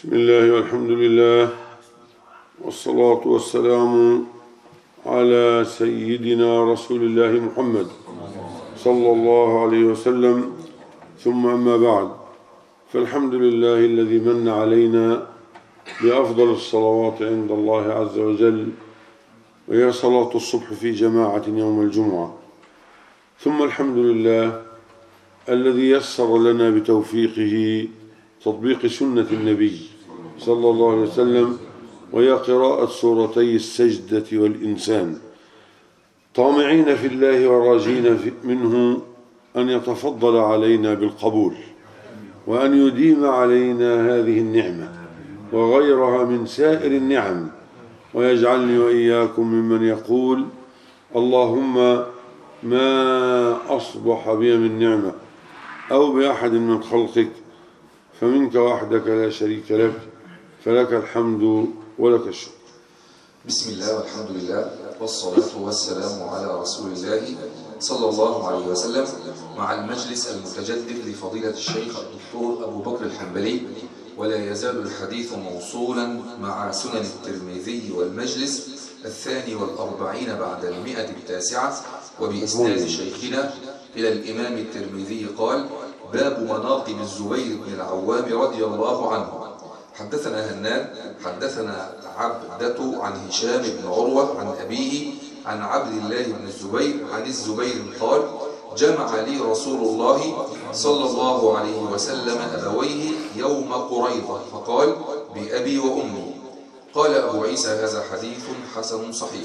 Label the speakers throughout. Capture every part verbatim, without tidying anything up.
Speaker 1: بسم الله والحمد لله والصلاة والسلام على سيدنا رسول الله محمد صلى الله عليه وسلم، ثم أما بعد، فالحمد لله الذي من علينا بأفضل الصلوات عند الله عز وجل، وهي صلاة الصبح في جماعة يوم الجمعة. ثم الحمد لله الذي يسر لنا بتوفيقه تطبيق سنة النبي صلى الله عليه وسلم، وهي قراءة سورتي السجدة والإنسان، طامعين في الله وراجين منه أن يتفضل علينا بالقبول، وأن يديم علينا هذه النعمة وغيرها من سائر النعم، ويجعلني وإياكم ممن يقول: اللهم ما أصبح بي من نعمة أو بأحد من خلقك فمنك وحدك لا شريك لك، فلك الحمد ولك الشكر.
Speaker 2: بسم الله والحمد لله والصلاة والسلام على رسول الله صلى الله عليه وسلم، مع المجلس المتجدد لفضيلة الشيخ الدكتور أبو بكر الحنبلي، ولا يزال الحديث موصولا مع سنن الترمذي، والمجلس الثاني والأربعين بعد المئة التاسعة، وبإسناد شيخنا إلى الإمام الترمذي قال: باب مناقب الزبير بن العوام رضي الله عنه. حدثنا هناد حدثنا عبدة عن هشام بن عروة عن أبيه عن عبد الله بن الزبير عن الزبير قال: جمع لي رسول الله صلى الله عليه وسلم أبويه يوم قريظة فقال: بأبي وأمي. قال أبو عيسى: هذا حديث حسن صحيح.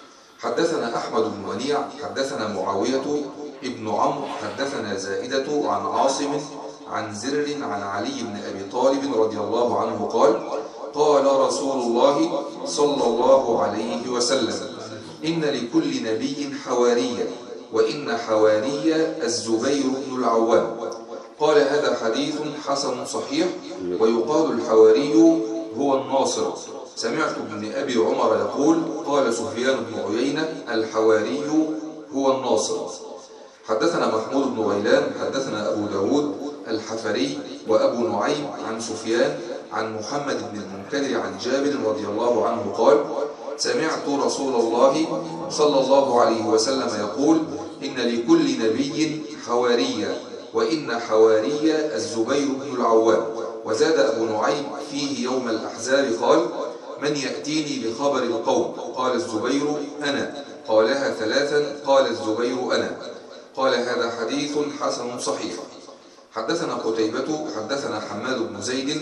Speaker 2: حدثنا أحمد بن منيع حدثنا معاوية ابن عمرو حدثنا زائدة عن عاصم عن زر عن علي بن أبي طالب رضي الله عنه قال: قال رسول الله صلى الله عليه وسلم: إن لكل نبي حواريا، وإن حواري الزبير بن العوام. قال: هذا حديث حسن صحيح. ويقال الحواري هو الناصر. سمعت ابن أبي عمر يقول: قال سفيان بن عيينة: الحواري هو الناصر. حدثنا محمود بن غيلان حدثنا أبو داود الحفري وأبو نعيم عن سفيان عن محمد بن المنكدر عن جابر رضي الله عنه قال: سمعت رسول الله صلى الله عليه وسلم يقول: إن لكل نبي حواريا، وإن حواري الزبير بن العوام. وزاد أبو نعيم فيه يوم الأحزاب قال: من يأتيني بخبر القوم؟ قال الزبير: أنا. قالها ثلاثا قال الزبير: أنا. قال: هذا حديث حسن صحيح. حدثنا قتيبة حدثنا حماد بن زيد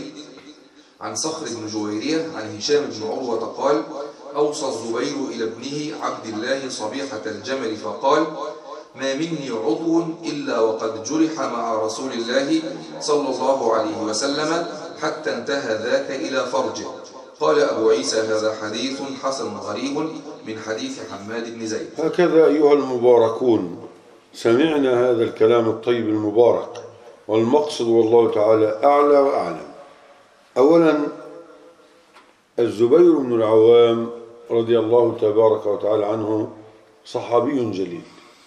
Speaker 2: عن صخر بن جويرية عن هشام بن عروة قال: أوصى الزبير إلى ابنه عبد الله صبيحة الجمل فقال: ما مني عضو إلا وقد جرح مع رسول الله صلى الله عليه وسلم حتى انتهى ذاك إلى فرجه. قال أبو عيسى: هذا حديث حسن غريب من حديث حماد بن زيد.
Speaker 1: هكذا أيها المباركون سمعنا هذا الكلام الطيب المبارك، والمقصد والله تعالى أعلى وأعلم. أولا، الزبير بن العوام رضي الله تبارك وتعالى عنه صحابي جليل،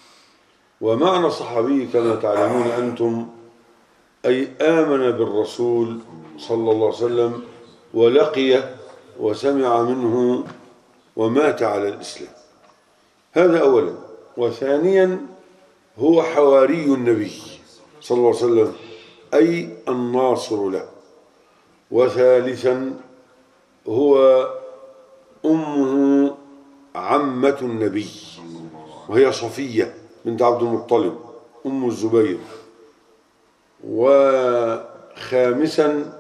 Speaker 1: ومعنى صحابي كما تعلمون أنتم أي آمن بالرسول صلى الله عليه وسلم ولقيه وسمع منه ومات على الإسلام. هذا أولا. وثانيا، هو حواري النبي صلى الله عليه وسلم، أي الناصر له. وثالثا، هو أمه عمة النبي، وهي صفية بنت عبد المطلب أم الزبير. وخامسا،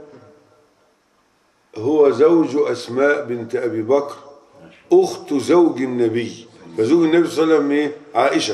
Speaker 1: هو زوج أسماء بنت أبي بكر أخت زوج النبي، فزوج النبي صلى الله عليه وسلم إيه؟ عائشة.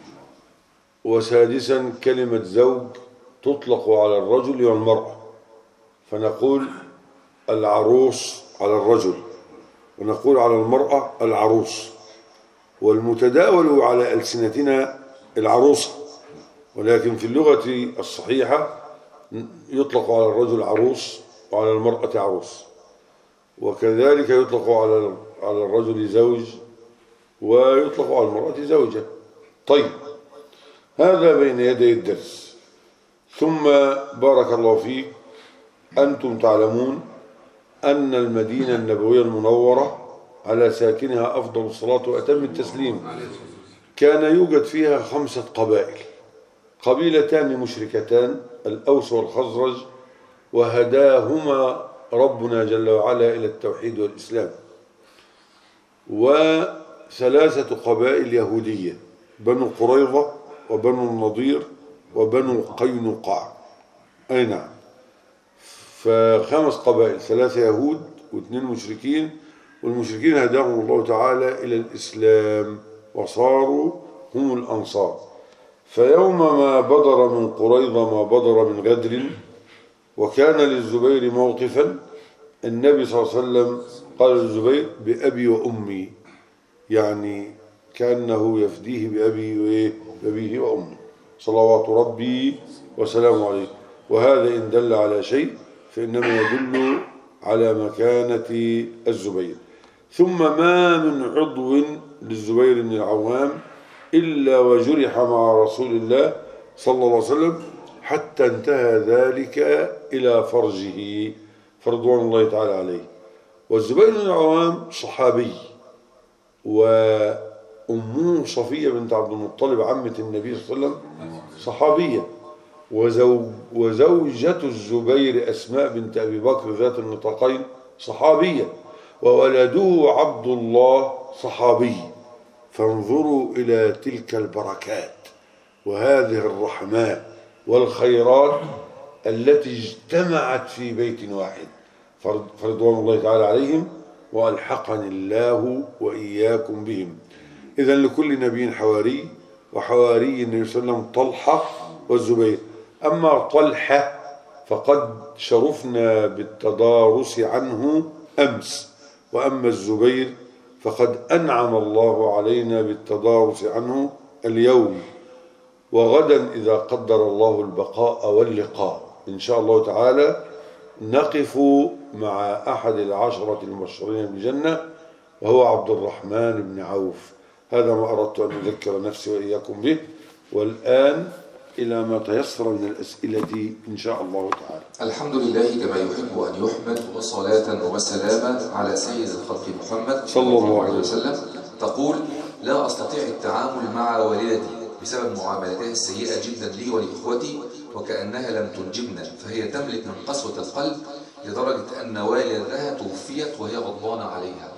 Speaker 1: وسادسا، كلمة زوج تطلق على الرجل والمرأة، فنقول العروس على الرجل، ونقول على المرأة العروس، والمتداول على ألسنتنا العروسة، ولكن في اللغة الصحيحة يطلق على الرجل عروس وعلى المرأة عروس، وكذلك يطلق على على الرجل زوج ويطلق على المرأة زوجة. طيب، هذا بين يدي الدرس. ثم بارك الله فيك، أنتم تعلمون أن المدينة النبوية المنورة على ساكنها أفضل الصلاة وأتم التسليم كان يوجد فيها خمسة قبائل، قبيلتان مشركتان الأوس والخزرج، وهداهما ربنا جل وعلا إلى التوحيد والإسلام، وثلاثة قبائل يهودية، بنو قريظة وبنو النضير وبنو قينقاع. أي نعم، فخمس قبائل، ثلاثة يهود واثنين مشركين، والمشركين هداهم الله تعالى إلى الإسلام وصاروا هم الأنصار. فيوم ما بدر من قريظة ما بدر من غدر وكان للزبير موقفا، النبي صلى الله عليه وسلم قال للزبير بأبي وأمي، يعني كأنه يفديه بأبي وأبيه وأمه صلوات ربي وسلامه عليه. وهذا إن دل على شيء فإنما يدل على مكانة الزبير. ثم ما من عضو للزبير بن العوام إلا وجرح مع رسول الله صلى الله عليه وسلم حتى انتهى ذلك إلى فرجه فرضوان الله تعالى عليه. والزبير بن العوام صحابي، وأمه صفية بنت عبد المطلب عمة النبي صلى الله عليه وسلم صحابية، وزوج وزوجة الزبير أسماء بنت أبي بكر ذات النطاقين صحابية، وولده عبد الله صحابي. فانظروا إلى تلك البركات وهذه الرحمات والخيرات التي اجتمعت في بيت واحد فرضوان الله تعالى عليهم، وألحقني الله وإياكم بهم. إذن لكل نبي حواري، وحواري النبي صلى الله عليه وسلم طلحة والزبير. أما طلحة فقد شرفنا بالتدارس عنه أمس، وأما الزبير فقد أنعم الله علينا بالتدارس عنه اليوم، وغدا إذا قدر الله البقاء واللقاء إن شاء الله تعالى نقف مع أحد العشرة المبشرين بالجنة وهو عبد الرحمن بن عوف. هذا ما أردت أن أذكر نفسي وإياكم به. والآن إلى ما تيسر من الأسئلة إن شاء الله تعالى.
Speaker 2: الحمد لله كما يحب أن يحمد، وصلاة وسلاما على سيد الخلق محمد
Speaker 1: صلى الله عليه وسلم.
Speaker 2: تقول: لا أستطيع التعامل مع والدتي بسبب معاملتها السيئة جدا لي ولإخوتي، وكأنها لم تنجبنا، فهي تملك من قسوة القلب لدرجة أن والدها توفيت وهي غضبانة عليها.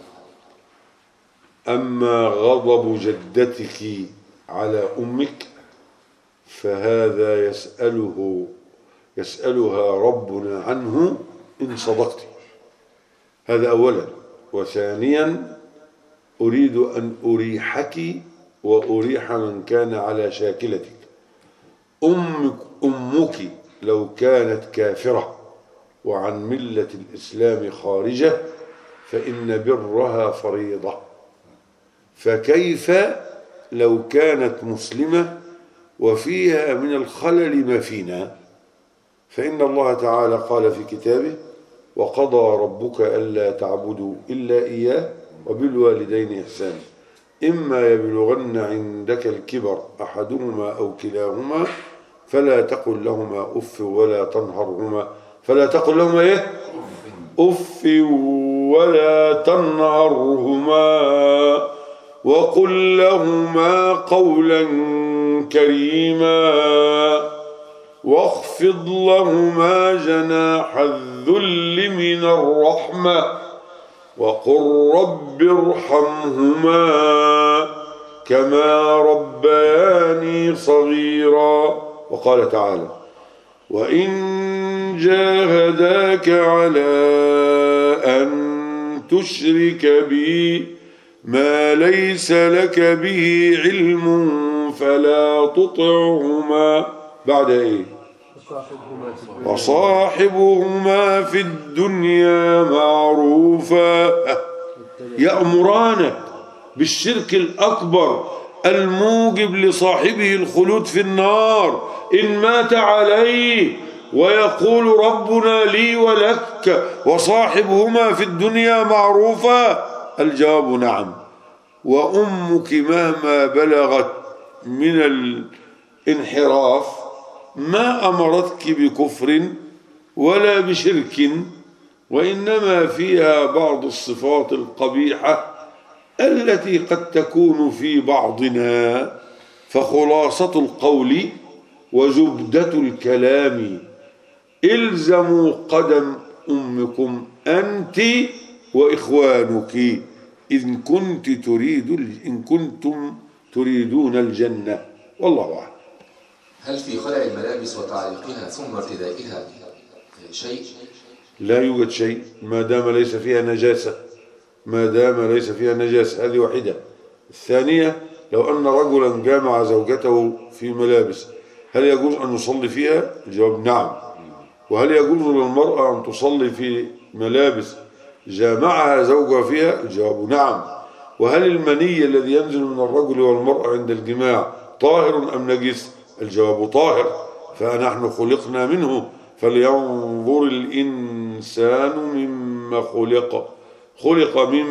Speaker 1: أما غضب جدتك على أمك فهذا يسأله يسألها ربنا عنه إن صدقت. هذا أولا. وثانيا أريد أن أريحك وأريح من كان على شاكلتك. أمك, أمك لو كانت كافرة وعن ملة الإسلام خارجة فإن برها فريضة، فكيف لو كانت مسلمة وفيها من الخلل ما فينا؟ فإن الله تعالى قال في كتابه: وقضى ربك ألا تعبدوا إلا إياه وبالوالدين إحسانا إما يبلغن عندك الكبر أحدهما أو كلاهما فلا تقل لهما أف ولا تنهرهما فلا تقل لهما إيه؟ أف ولا تنهرهما وقل لهما قولا كريما واخفض لهما جناح الذل من الرحمة وقل رب ارحمهما كما ربياني صغيرا. وقال تعالى: وإن جاهداك على أن تشرك بي ما ليس لك به علم فلا تطعهما. بعد إيه؟ وصاحبهما في الدنيا معروفا. يأمرانك بالشرك الأكبر الموجب لصاحبه الخلود في النار إن مات عليه، ويقول ربنا لي ولك وصاحبهما في الدنيا معروفا. الجواب نعم. وأمك مهما بلغت من الانحراف ما أمرتك بكفر ولا بشرك وإنما فيها بعض الصفات القبيحة التي قد تكون في بعضنا. فخلاصة القول وزبدة الكلام الزموا قدم أمكم أنت وإخوانك إن كنت تريد إن كنتم تريدون الجنة. والله أعلم.
Speaker 2: هل في خلع الملابس وتعليقها ثم ارتدائها شيء؟
Speaker 1: لا يوجد شيء ما دام ليس فيها نجاسة، ما دام ليس فيها نجاسة. هذه واحدة. الثانية، لو أن رجلا جامع زوجته في ملابس هل يجوز أن يصلي فيها؟ الجواب نعم. وهل يجوز للمرأة أن تصلي في ملابس جامعها زوجها فيها؟ الجواب نعم. وهل المني الذي ينزل من الرجل والمرأة عند الجماع طاهر أم نجس؟ الجواب طاهر. فنحن خلقنا منه. فلينظر الإنسان مما خلق خلق من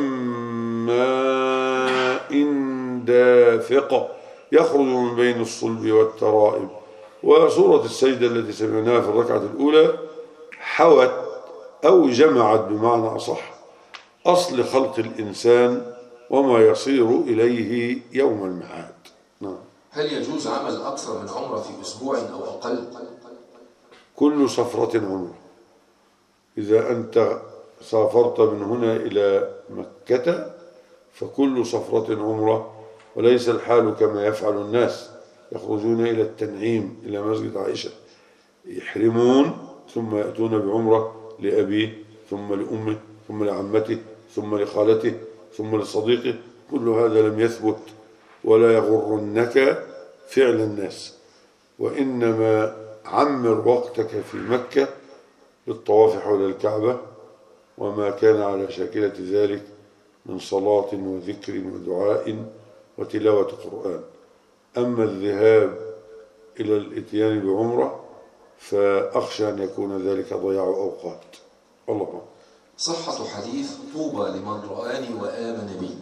Speaker 1: ماء دافق يخرج من بين الصلب والترائب. وسورة السجدة التي سمعناها في الركعة الأولى حوت أو جمعت بمعنى أصح أصل خلق الإنسان وما يصير إليه يوم المعاد. نعم.
Speaker 2: هل يجوز عمل أكثر من عمرة في أسبوع أو أقل؟
Speaker 1: كل سفرة عمرة. إذا أنت سافرت من هنا إلى مكة فكل سفرة عمرة، وليس الحال كما يفعل الناس يخرجون إلى التنعيم إلى مسجد عائشة يحرمون ثم يأتون بعمرة لأبيه ثم لأمه ثم لعمته ثم لخالته ثم لصديقه. كل هذا لم يثبت، ولا يغرنك فعل الناس. وإنما عمر وقتك في مكة للطواف حول الكعبة وما كان على شاكلة ذلك من صلاة وذكر ودعاء وتلاوة قرآن. أما الذهاب إلى الإتيان بعمرة فأخشى أن يكون ذلك ضياع أوقات. الله أكبر.
Speaker 2: صحة حديث طوبى لمن رآني وآمن بي.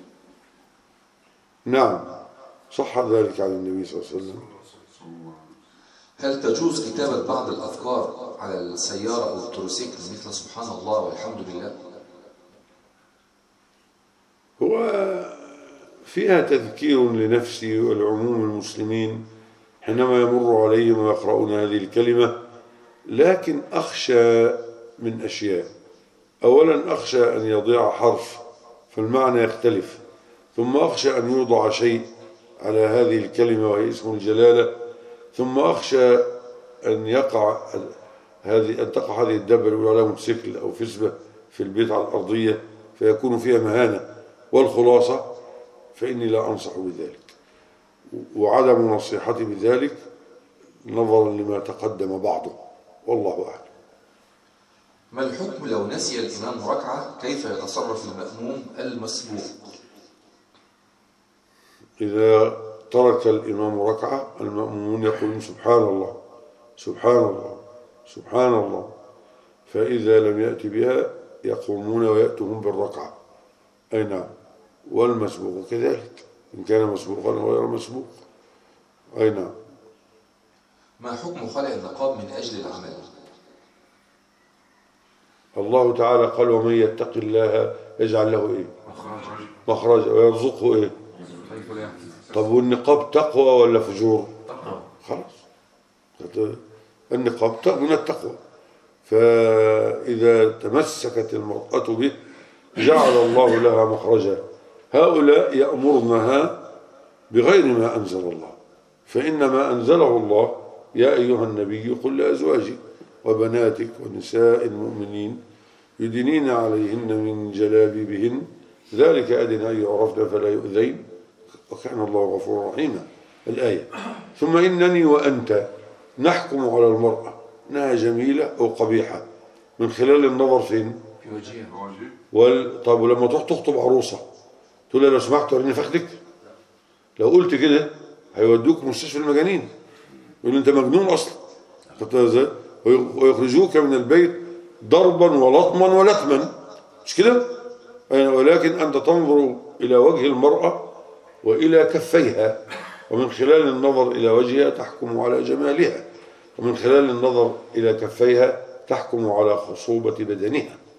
Speaker 1: نعم صح ذلك عن النبي صلى الله عليه وسلم.
Speaker 2: هل تجوز كتابة بعض الأذكار على السيارة أو التروسيكل مثل سبحان الله والحمد لله؟
Speaker 1: هو فيها تذكير لنفسي والعموم المسلمين حينما يمر عليهم ويقرؤون هذه الكلمة، لكن أخشى من أشياء. أولا أخشى أن يضيع حرف فالمعنى يختلف، ثم أخشى أن يوضع شيء على هذه الكلمة وهي اسم الجلالة، ثم أخشى أن يقع هذه أن تقع هذه الدابة اللي يقول عليها موتوسيكل أو فسبة في البيت على الأرضية فيكون فيها مهانة. والخلاصة فإني لا أنصح بذلك، وعدم نصيحتي بذلك نظرا لما تقدم بعضه. والله أعلم.
Speaker 2: ما الحكم لو نسي الإمام ركعة؟ كيف يتصرف المأموم المسبوق؟
Speaker 1: إذا ترك الإمام ركعة المأمومون يقولون سبحان الله سبحان الله سبحان الله، فإذا لم يأتي بها يقومون ويأتون بالركعة. أي نعم. والمسبوق كذلك إن كان مسبوقا أو غير مسبوق. أي نعم.
Speaker 2: ما حكم خلع النقاب من أجل العمل؟
Speaker 1: الله تعالى قال ومن يتق الله يجعل له إيه؟ مخرجا ويرزقه إيه؟ طب والنقاب تقوى ولا فجور؟ خلاص النقاب من التقوى، فإذا تمسكت المرأة به جعل الله لها مخرجا. هؤلاء يأمرنها بغير ما أنزل الله، فإنما أنزله الله يا أيها النبي قل لأزواجك وبناتك ونساء المؤمنين يدنين عليهن من جلابيبهن ذلك أدنى أن يعرفن فلا يؤذين وكان الله غفورا رحيما. الآية. ثم إنني وأنت نحكم على المرأة أنها جميلة أو قبيحة من خلال النظر فين؟
Speaker 2: في وجهها.
Speaker 1: وال... طب ولما تروح تخطب عروسة تقول لها لو سمحت وريني فخدك، لو قلت كده هيودوك مستشفى المجانين يقول انت مجنون اصلا، ويخرجوك من البيت ضربا ولطما ولتما، مش كده؟ ولكن انت تنظر الى وجه المرأة والى كفيها، ومن خلال النظر الى وجهها تحكم على جمالها، ومن خلال النظر الى كفيها تحكم على خصوبة بدنها.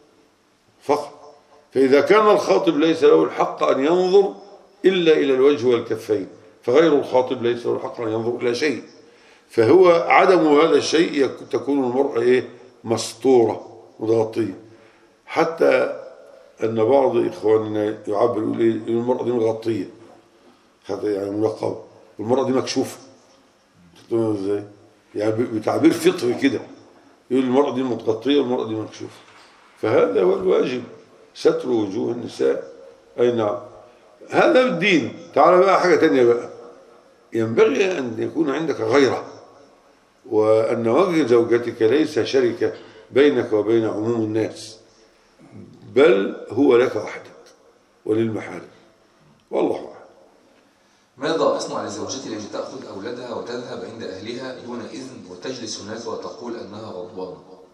Speaker 1: فقط. فإذا كان الخاطب ليس له الحق أن ينظر إلا إلى الوجه والكفين، فغير الخاطب ليس له الحق أن ينظر إلى شيء، فهو عدم هذا الشيء تكون المرأة إيه؟ مستورة متغطية. حتى أن بعض إخواننا يعبر يقول إيه؟ المرأة دي مغطية، يعني منقبة، والمرأة دي مكشوفة. ازاي؟ يعني بتعبير فطري كده، يقول المرأة دي متغطية والمرأة دي مكشوفة. فهذا هو الواجب، ستر وجوه النساء. أي نعم، هذا الدين. تعال بقى حاجة تانية بقى، ينبغي أن يكون عندك غيرة، وأن وجه زوجتك ليس شركة بينك وبين عموم الناس، بل هو لك وحدك وللمحارم. والله أعلم.
Speaker 2: ماذا أصنع لزوجتي التي تأخذ أولادها وتذهب عند أهلها دون إذن وتجلس هناك وتقول أنها غضبانة؟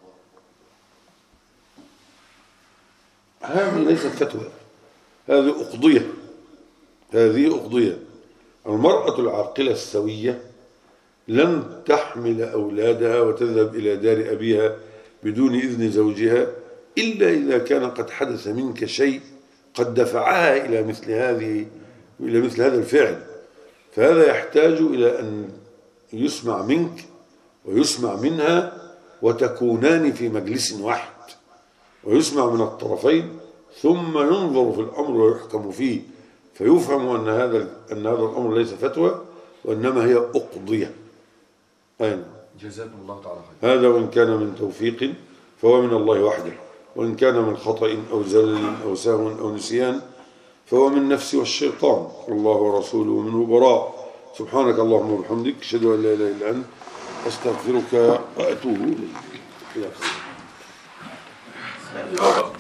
Speaker 1: هذه ليست فتوى، هذه أقضية. هذه أقضية. المرأة العاقلة السوية لن تحمل أولادها وتذهب إلى دار أبيها بدون إذن زوجها إلا إذا كان قد حدث منك شيء قد دفعها إلى مثل هذه إلى مثل هذا الفعل. فهذا يحتاج إلى أن يسمع منك ويسمع منها وتكونان في مجلس واحد، ويسمع من الطرفين، ثم ينظر في الأمر ويحكم فيه، فيفهم أن هذا أن هذا الأمر ليس فتوى وإنما هي أقضية. أين
Speaker 2: جزاكم الله تعالى خير.
Speaker 1: هذا وإن كان من توفيق فهو من الله وحده، وإن كان من خطأ أو زلل أو سهو أو نسيان فهو من نفس والشيطان، الله ورسوله منه براء. سبحانك اللهم وبحمدك، أشهد أن لا إله إلا أنت، أستغفرك وأتوب إليك.